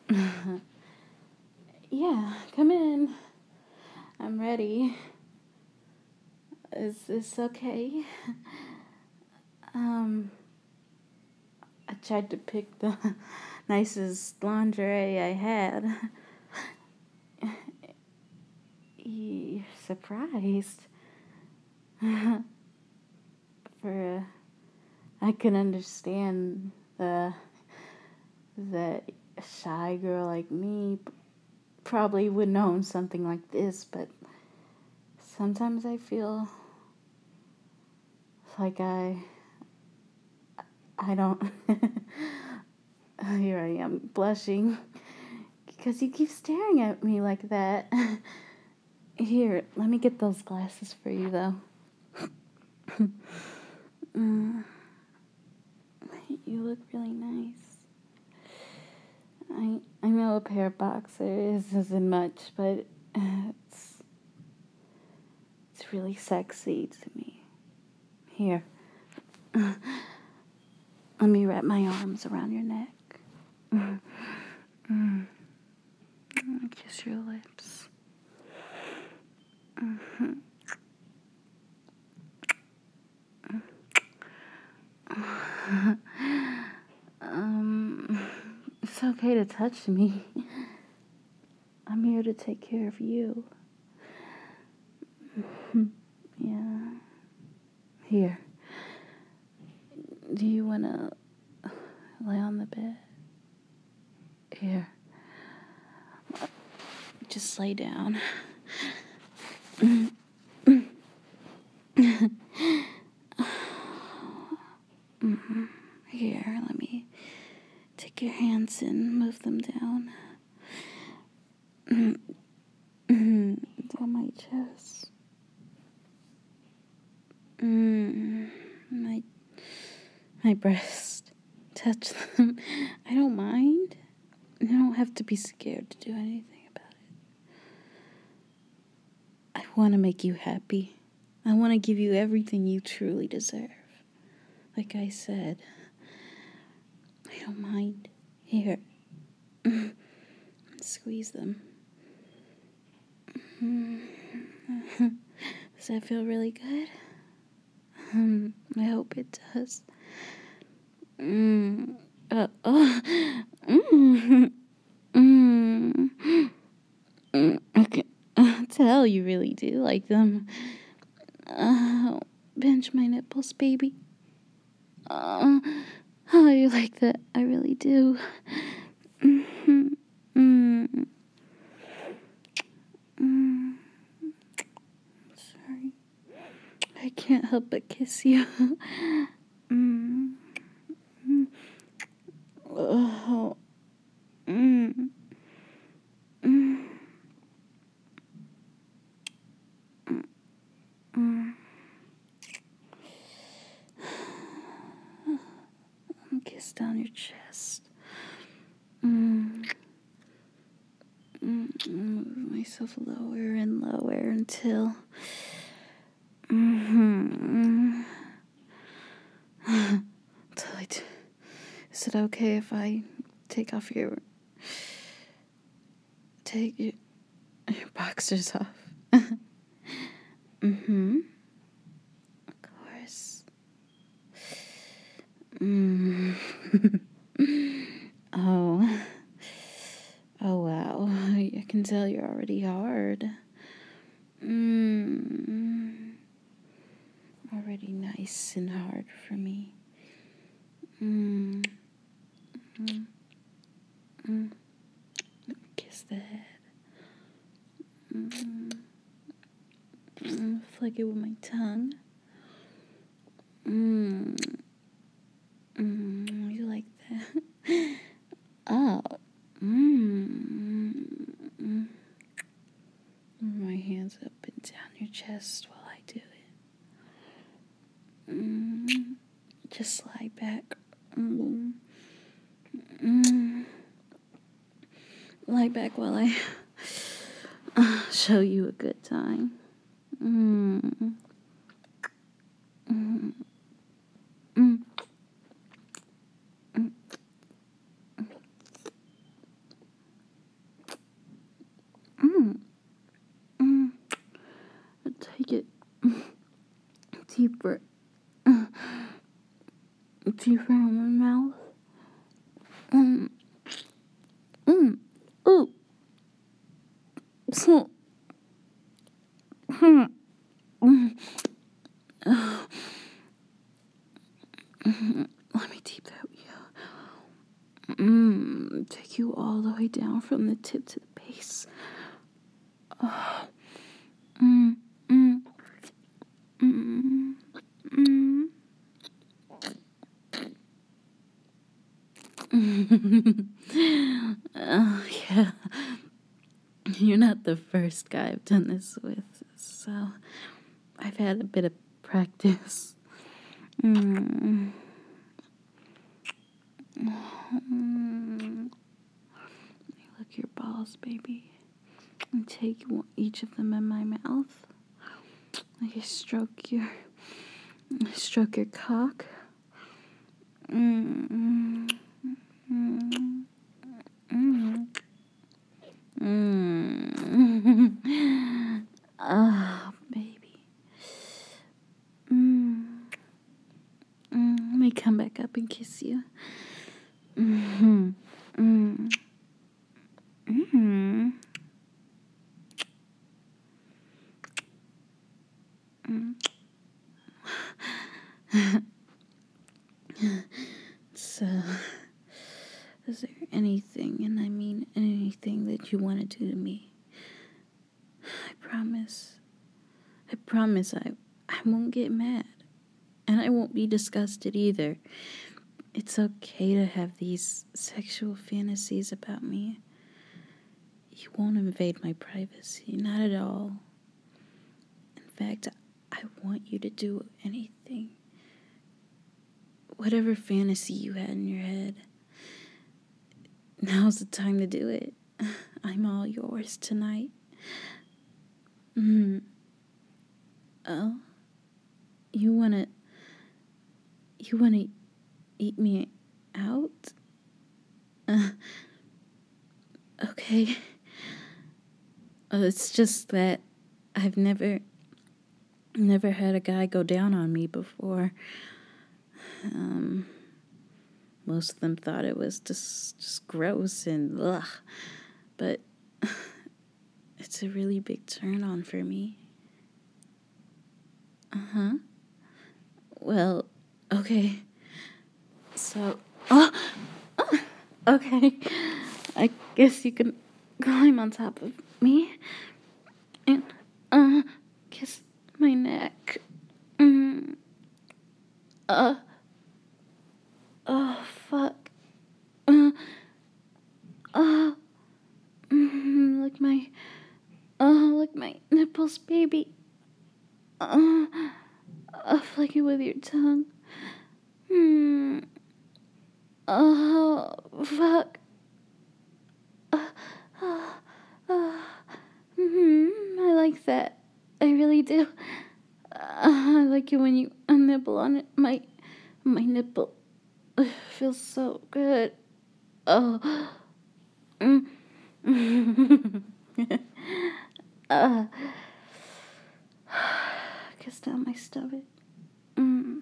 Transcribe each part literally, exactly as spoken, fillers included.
Yeah, come in. I'm ready. Is this okay? Um, I tried to pick the nicest lingerie I had. You're surprised. For uh, I can understand the that a shy girl like me probably wouldn't own something like this, but sometimes I feel like I I don't. Here I am blushing because you keep staring at me like that. Here, let me get those glasses for you, though. Mm, you look really nice. I I know a pair of boxers isn't much, but it's it's really sexy to me. Here, let me wrap my arms around your neck. Mm, mm, kiss your lips. Mm-hmm. um, it's okay to touch me. I'm here to take care of you. Yeah. Here. Do you want to lay on the bed? Here. Just lay down. Mm-hmm. Here, let me take your hands and move them down. Mm-hmm. Down my chest. Mm, my my breast. Touch them. I don't mind. You don't have to be scared to do anything about it. I want to make you happy. I want to give you everything you truly deserve. Like I said, I don't mind. Here. Squeeze them. Does that feel really good? Um, I hope it does. Mm. Uh, oh. Mm. Mm. Mm. Okay. Uh, tell you really do like them. Uh, pinch my nipples, baby. Uh, oh, you like that? I really do. Mm-hmm. Mm. Mm. Sorry. I can't help but kiss you. mm. Mm. Oh. Mm. Mm. Mm. Kiss down your chest. Mm. Mm. Move myself lower and lower until. Mm-hmm. Until I do. Is it okay if I take off your. Take your, your boxers off? Mm-hmm. Of course. Mm. Oh. Oh, wow. I can tell you're already hard. Mm. Already nice and hard for me. Mm. Mm. Mm. Kiss the head. Mm. Mm. Flick it with my tongue. Mm. Mm. You like that? Oh. Mm. Mm. My hands up and down your chest while I do it. Mm. Just lie back. Mm. Mm. Lie back while I uh, show you a good time. Mm. Mm. Mm. Mm. deeper, uh, deeper in my mouth. Mm, mm, ooh, so, hmm, mm, uh, mm, let me deep throat you. Mm, take you all the way down from the tip to the base. Oh, mm, mm, mm, mm. Oh, yeah. You're not the first guy I've done this with, so I've had a bit of practice. Mm. Mm. Lick your balls, baby. And take each of them in my mouth. I stroke your, stroke your cock. Mm. Mm. Mm. Mm. Oh, baby. Mm. Mm. Let me come back up and kiss you. Mm-hmm. Mm. Mm. Mm. So, is there anything, and I mean anything, that you want to do to me? I promise. I promise I, I won't get mad. And I won't be disgusted either. It's okay to have these sexual fantasies about me. You won't invade my privacy, not at all. In fact, I want you to do anything. Whatever fantasy you had in your head, now's the time to do it. I'm all yours tonight. Mm. Oh, you wanna, you wanna eat me out? Uh, okay. Uh, it's just that I've never, never had a guy go down on me before. Um, most of them thought it was just, just gross and ugh. But it's a really big turn on for me. Uh-huh. Well, okay. So, oh, oh, okay. I guess you can climb on top of me and, uh, kiss my neck. Mm. Uh, oh, fuck. Uh, uh, mm, lick my, uh, lick my nipples, baby. Uh, uh, flick it with your tongue. Hmm. Oh, fuck. Uh, uh, uh, hmm. I like that. I really do. Uh, I like it when you nibble on it. My, my nipple. It feels so good. Oh. Mm. uh. Kiss down my stomach. Mm.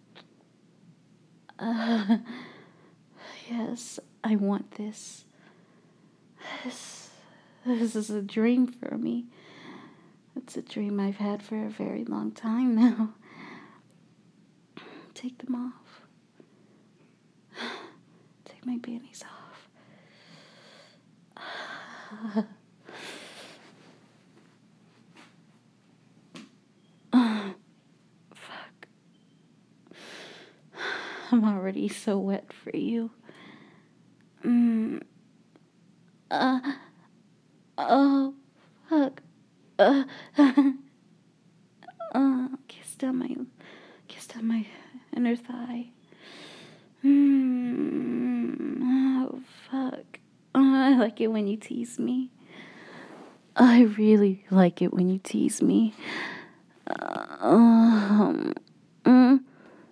Uh. Yes, I want this. This, this is a dream for me. It's a dream I've had for a very long time now. Take them off. Take my panties off. Oh, fuck. I'm already so wet for you. Mm. Uh. Oh, fuck. Uh. uh. Kiss down my, kiss down my inner thigh. Mm. Oh, fuck. Oh, I like it when you tease me. I really like it when you tease me. Uh, um. Mm.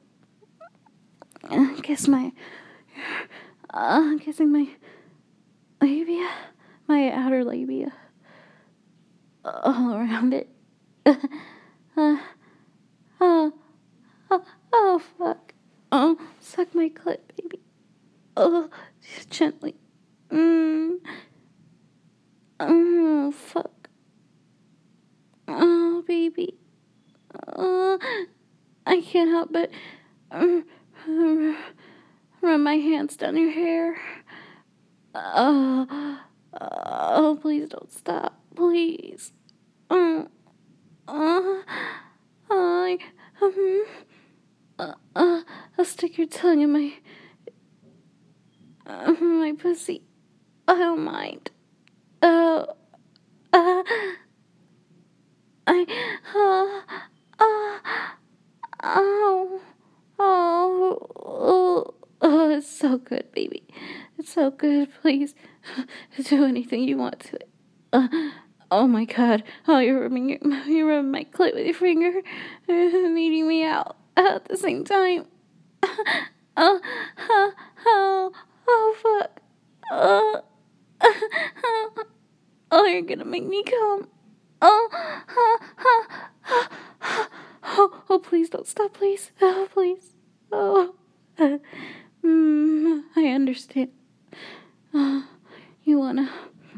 Uh, kiss my. Uh, kissing my labia, my outer labia, all around it. uh, uh, oh, oh, fuck. Oh, suck my clit, baby. Oh, just gently. Mm. Oh, fuck. Oh, baby. Oh, I can't help but uh, run my hands down your hair. Oh, oh, please don't stop. Please. Oh, oh, I, um, uh, uh, I'll stick your tongue in my, uh, my pussy. I don't mind. Oh, uh, I, uh, uh, oh, oh, oh, oh, it's so good, baby. It's so good. Please do anything you want to it. Uh, oh my God! Oh, you're rubbing your, you're rubbing my clit with your finger, and eating me out at the same time. Oh, oh, oh, oh, fuck! Oh, oh, you're gonna make me come. Oh, oh, oh, oh, oh, oh, please don't stop, please. Oh, please. Oh, uh, mm, I understand. Uh, you wanna,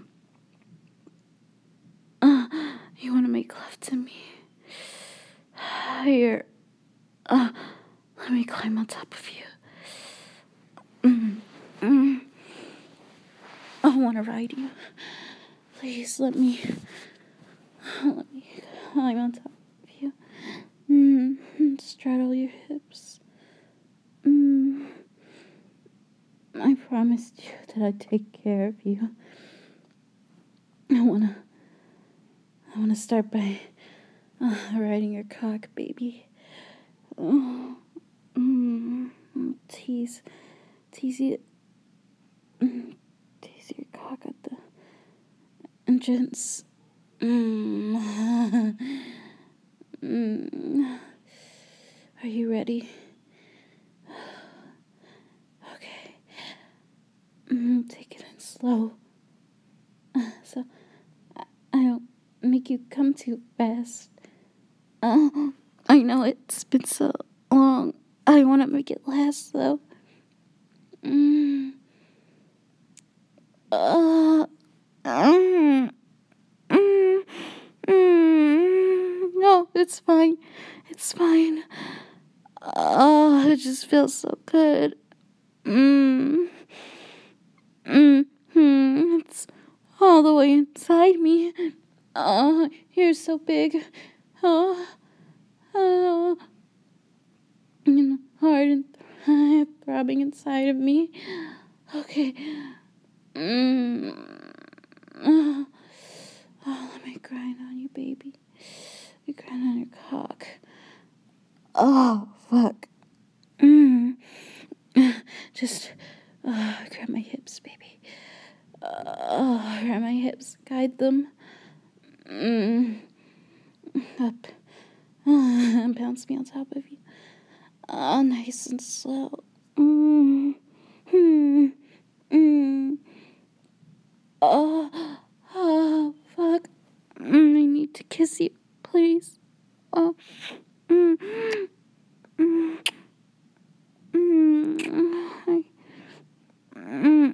uh, you wanna make love to me. Here, uh, let me climb on top of you. Mm, mm. I wanna ride you. Please let me, let me climb on top of you. Mm, straddle your hips. Mm. I promised you that I'd take care of you. I wanna, I wanna start by uh, riding your cock, baby. Oh, mm, tease, tease you, mm, tease your cock at the entrance. Mm. Mm. Are you ready? Okay. Mm, take it in slow. Uh, so I, I don't make you come too fast. Uh, I know it's been so long. I want to make it last, though. Mm. Uh, mm, mm, mm. No, it's fine. It's fine. Oh, it just feels so good. Mm. Mm-hmm. It's all the way inside me. Oh, you're so big. Oh, oh. And hard and th- throbbing inside of me. Okay. Mm. Oh, oh, let me grind on you, baby. Let me grind on your cock. Oh, fuck. Mm. Just uh, grab my hips, baby. Uh, grab my hips. Guide them. Mm. Up. Uh, bounce me on top of you. Oh, nice and slow. Mm. Hmm. Mm. Oh, oh, fuck. Mm, I need to kiss you, please. Oh. Mm. Mm. Mm. Mm.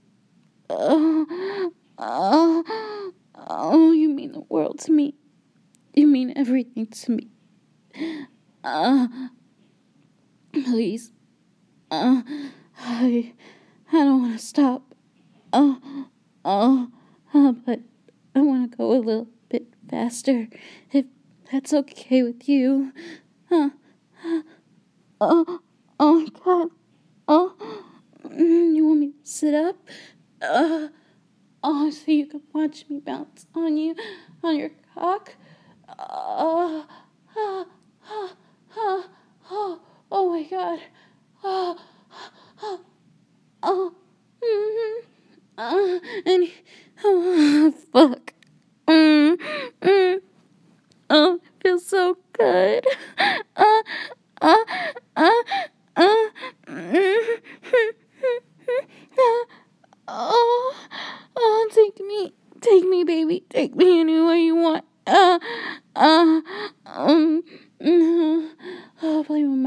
Oh. Oh. Oh, you mean the world to me. You mean everything to me. Uh, please. Uh, I, I don't want to stop. Oh, oh, uh, but I want to go a little bit faster, if that's okay with you. Uh, oh, oh my God. Oh, mm, you want me to sit up? Uh, oh, so you can watch me bounce on you, on your cock? Uh, uh, uh, uh, oh, oh my God. Oh, oh, oh, mm-hmm. Uh, and, oh, fuck. Mm, mm, oh, it feels so good. Uh, uh, uh, uh, mm, oh, oh, take me, take me, baby, take me anywhere you want. Uh, uh, um, oh, play with my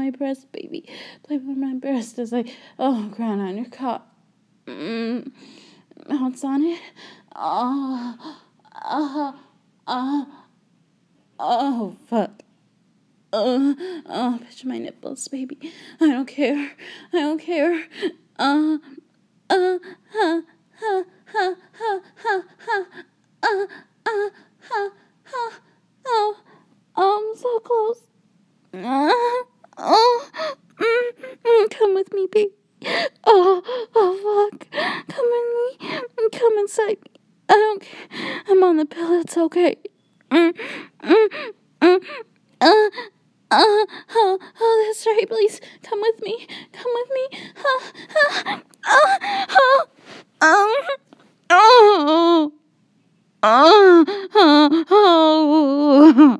as I oh ground on your cot. Mm, bounce on it. Oh, oh, oh, oh, fuck. Uh, oh, pinch my nipples, baby. I don't care. I don't care. Uh, uh, ha, ha, ha, ha, ha, ha, uh, uh, ha, ha, oh, oh, I'm so close. Uh, oh, mm, mm, come with me, baby. Oh, oh, fuck. Come with me. Come inside me. I don't care. I'm on the pill. It's okay. Mm, mm, mm, uh, uh, oh, oh, that's right. Please come with me. Come with me. Uh, uh, uh, oh, um, oh, oh, oh,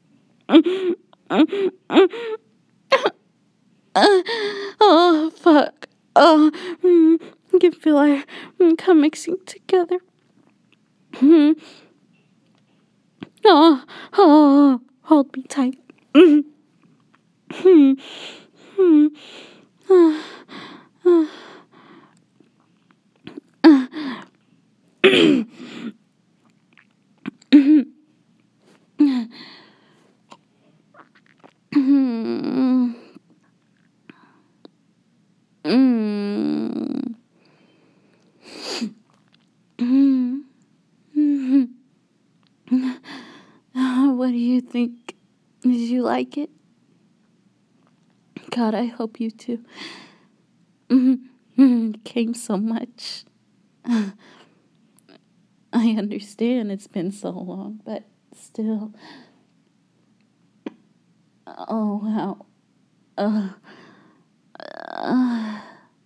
oh. Uh, oh, fuck. Oh, mm, I can feel our mm, come mixing together. Mm. Oh, oh, hold me tight. Mm. Mm. Mm. Uh, uh, uh. Mm. Mm. Mm. Mm. Uh, what do you think? Did you like it? God, I hope you too. Mm-hmm. It came so much. Uh, I understand it's been so long, but still. Oh, wow. Uh, uh,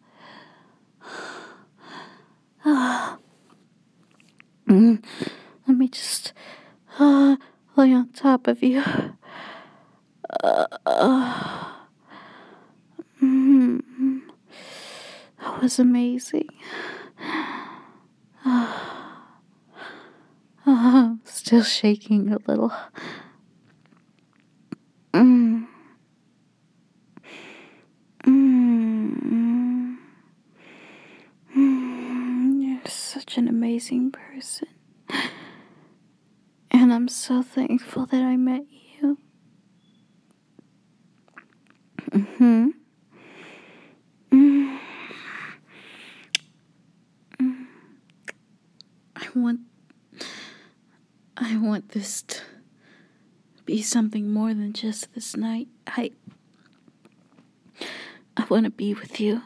uh, mm, let me just uh, lay on top of you. Uh, uh, mm, that was amazing. Uh, I'm still shaking a little. Mm. Mm. Mm. You're such an amazing person. And I'm so thankful that I met you. Mm-hmm. Mm. Mm. I want I want this to be something more than just this night. I I want to be with you.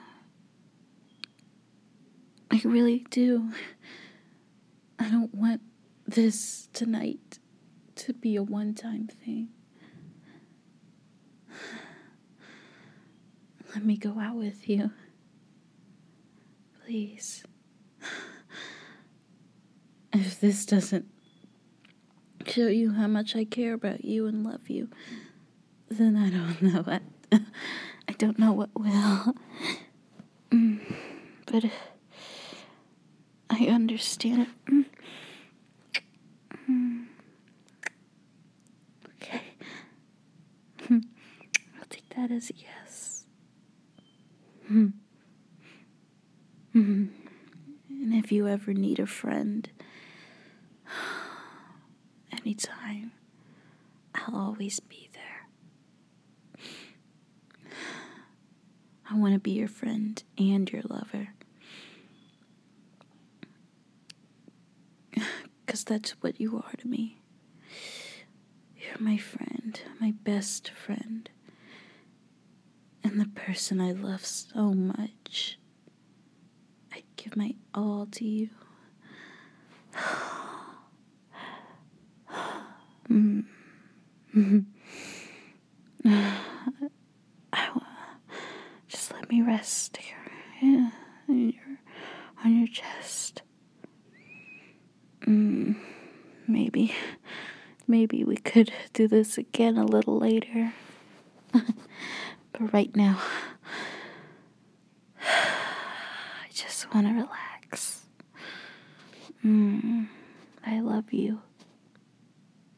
I really do. I don't want this tonight to be a one-time thing. Let me go out with you. Please. If this doesn't show you how much I care about you and love you, then I don't know what. I don't know what will. Mm, but I understand it. Mm. Mm. Okay. I'll take that as a yes. Mm. Mm. And if you ever need a friend, anytime, I'll always be there. I want to be your friend and your lover. Because that's what you are to me. You're my friend, my best friend. And the person I love so much. I'd give my all to you. mm. Just let me rest here, yeah, on your, on your chest. Mm, maybe, maybe we could do this again a little later. But right now, I just want to relax. Mm, I love you.